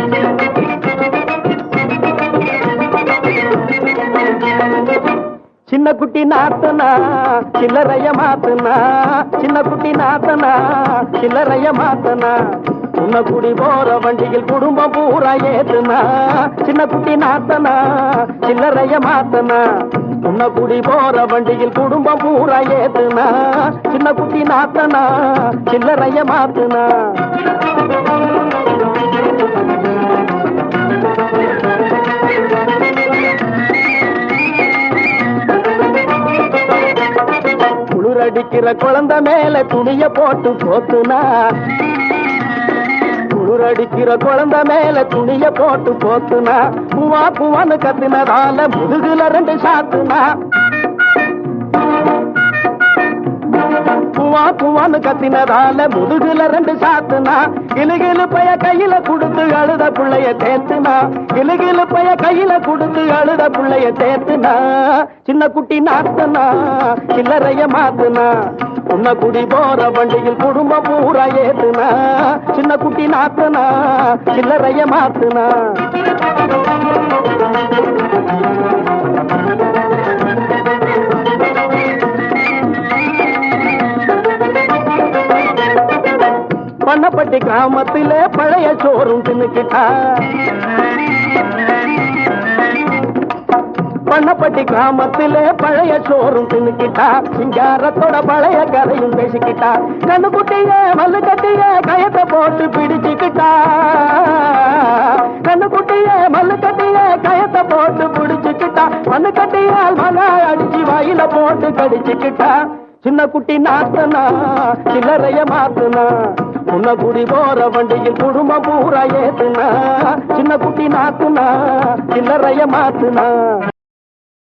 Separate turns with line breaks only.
சின்ன குட்டி நாத்தனா சில்லறைய மாத்தனா, சின்ன குட்டி நாத்தனா சில்லறைய மாத்தனா, உன்ன குடி போற வண்டியில் குடும்பம் பூரா ஏத்துனா. சின்ன குட்டி நாத்தனா சில்லறைய மாத்தனா, உன்ன குடி போற வண்டியில் குடும்பம் பூரா ஏத்துனா. சின்ன குட்டி நாத்தனா சில்லறைய மாத்தனா. குளிரடிக்கிற குழந்தை மேல துணிய போட்டு போத்துனா, குளிரடிக்கிற குழந்தை மேல துணிய போட்டு போத்துனா, பூவா பூவான்னு கத்தினதால முதுகுல 2 சாத்துனா. பூவா பூவான்னு கத்தினதால முதுகுல 2 சாத்துனா. கிளுகிளு பைய கையில கொடுத்து அழுத புள்ளைய தேத்துனா, கிளுகிளு பைய கையில கொடுத்து அழுத புள்ளைய தேத்துனா. சின்ன குட்டி நாத்தனா சில்லறைய மாத்துனா, உன்ன குடி போற வண்டியில் குடும்பம் பூரா ஏத்துனா. சின்ன குட்டி நாத்தனா சில்லறைய மாத்துனா. பண்ணப்பட்டி கிராமத்திலே பழைய சோறும் தின்னுக்கிட்டா, பண்ணப்பட்டி கிராமத்திலே பழைய சோறும் தின்னுக்கிட்டா, சிங்காரத்தோட பழைய கதையும் பேசிக்கிட்டா. கண்ணுக்குட்டிய மல்லு கட்டிய கயத்தை போட்டு பிடிச்சுக்கிட்டா, கண்ணுக்குட்டிய மல்லு கட்டிய கயத்தை போட்டு பிடிச்சுக்கிட்டா. மண்ணு கட்டியால் மன அடிச்சு வாயில போட்டு கடிச்சுக்கிட்டா. சின்ன குட்டி நாத்தனா சில்லறைய மாத்துனா, உன்ன குடி போற வண்டியில் குடும்பம் பூரா ஏத்துனா. சின்ன குட்டி நாத்துனா சில்லறைய மாத்துனா.